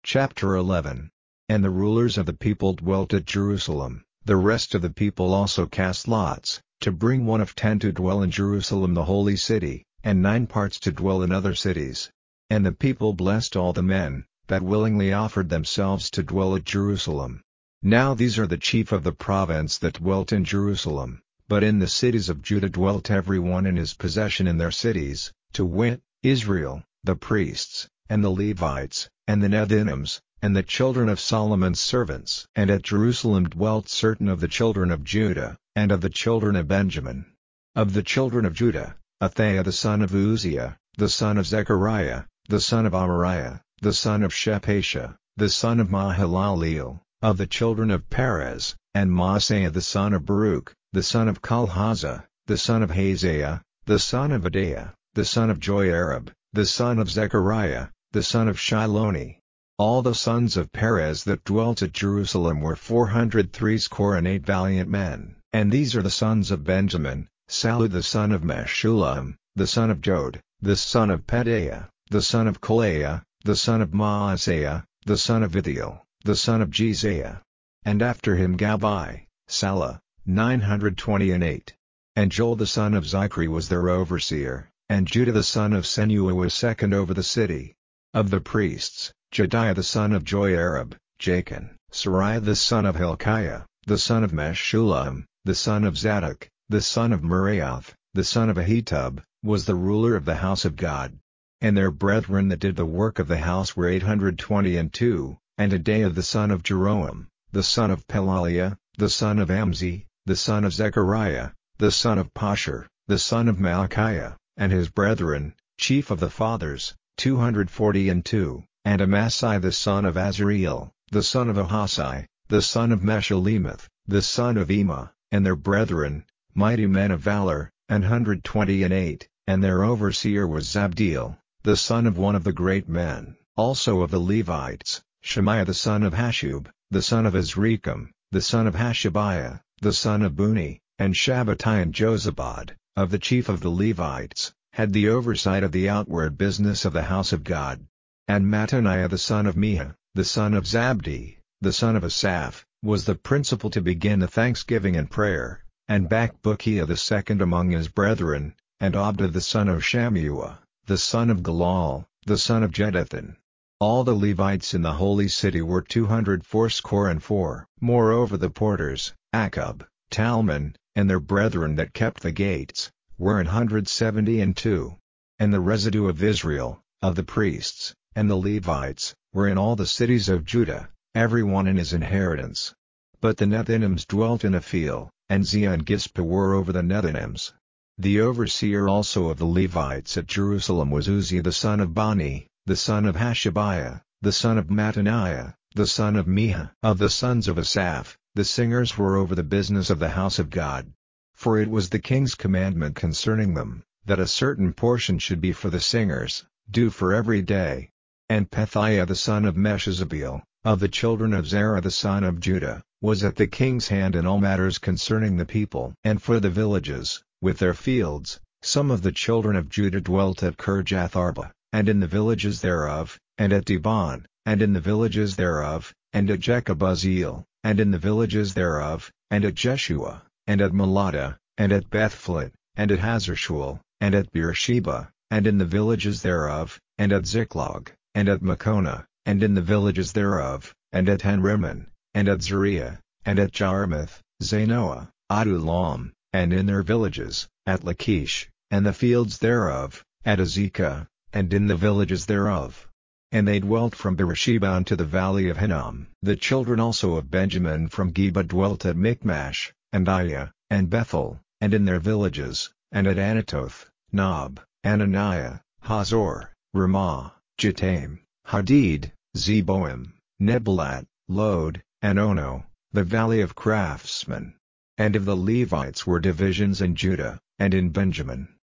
Chapter 11. And the rulers of the people dwelt at Jerusalem. The rest of the people also cast lots, to bring 1 of 10 to dwell in Jerusalem the holy city, and 9 parts to dwell in other cities. And the people blessed all the men, that willingly offered themselves to dwell at Jerusalem. Now these are the chief of the province that dwelt in Jerusalem, but in the cities of Judah dwelt every one in his possession in their cities, to wit, Israel, the priests, and the Levites, and the Nethinims, and the children of Solomon's servants. And at Jerusalem dwelt certain of the children of Judah, and of the children of Benjamin. Of the children of Judah, Athaiah the son of Uzziah, the son of Zechariah, the son of Amariah, the son of Shephatiah, the son of Mahalaleel. Of the children of Perez, and Maaseiah the son of Baruch, the son of Kolhazah, the son of Hazaiah, the son of Adaiah, the son of Joiarib, the son of Zechariah, the son of Shiloni. All the sons of Perez that dwelt at Jerusalem were 468 valiant men. And these are the sons of Benjamin: Sallu the son of Meshullam, the son of Jod, the son of Pedaiah, the son of Kolaiah, the son of Maaseiah, the son of Ithiel, the son of Jezaiah. And after him Gabbai, Salah, 928. And Joel the son of Zichri was their overseer, and Judah the son of Senua was second over the city. Of the priests, Jediah the son of Joiarib, Jachin, Sariah the son of Hilkiah, the son of Meshullam, the son of Zadok, the son of Meraioth, the son of Ahitub, was the ruler of the house of God. And their brethren that did the work of the house were 822, and Adaiah the son of Jeroham, the son of Pelaliah, the son of Amzi, the son of Zechariah, the son of Pashur, the son of Malchiah, and his brethren, chief of the fathers, 242, and Amasai the son of Azareel, the son of Ahasai, the son of Meshullemeth, the son of Emah, and their brethren, mighty men of valor, 128, and their overseer was Zabdiel, the son of one of the great men. Also of the Levites, Shemaiah the son of Hashub, the son of Azrikam, the son of Hashabiah, the son of Buni, and Shabbatai and Jozabad, of the chief of the Levites, had the oversight of the outward business of the house of God. And Mattaniah the son of Miha, the son of Zabdi, the son of Asaph, was the principal to begin the thanksgiving and prayer, and Bakbukiah the second among his brethren, and Abda the son of Shammua, the son of Galal, the son of Jeduthun. All the Levites in the holy city were 284. Moreover the porters, Akub, Talmon, and their brethren that kept the gates, were 172. And the residue of Israel, of the priests, and the Levites, were in all the cities of Judah, every one in his inheritance. But the Nethinims dwelt in Aphil, and Zia and Gispa were over the Nethinims. The overseer also of the Levites at Jerusalem was Uzziah the son of Bani, the son of Hashabiah, the son of Mattaniah, the son of Miha. Of the sons of Asaph, the singers were over the business of the house of God. For it was the king's commandment concerning them, that a certain portion should be for the singers, due for every day. And Pethiah the son of Meshezabeel, of the children of Zerah the son of Judah, was at the king's hand in all matters concerning the people. And for the villages, with their fields, some of the children of Judah dwelt at Kirjath Arba, and in the villages thereof, and at Dibon, and in the villages thereof, and at Jekabuzeel, and in the villages thereof, and at Jeshua, and at Melada, and at Bethphalet, and at Hazarshual, and at Beersheba, and in the villages thereof, and at Ziklag, and at Makona, and in the villages thereof, and at Henrimmon, and at Zariah, and at Jarmuth, Zanoah, Adullam, and in their villages, at Lachish, and the fields thereof, at Azekah, and in the villages thereof. And they dwelt from Beersheba unto the valley of Hinnom. The children also of Benjamin from Geba dwelt at Michmash, and Aiah, and Bethel, and in their villages, and at Anatoth, Nob, Ananiah, Hazor, Ramah, Jataim, Hadid, Zeboim, Nebalat, Lod, and Ono, the valley of craftsmen. And of the Levites were divisions in Judah, and in Benjamin,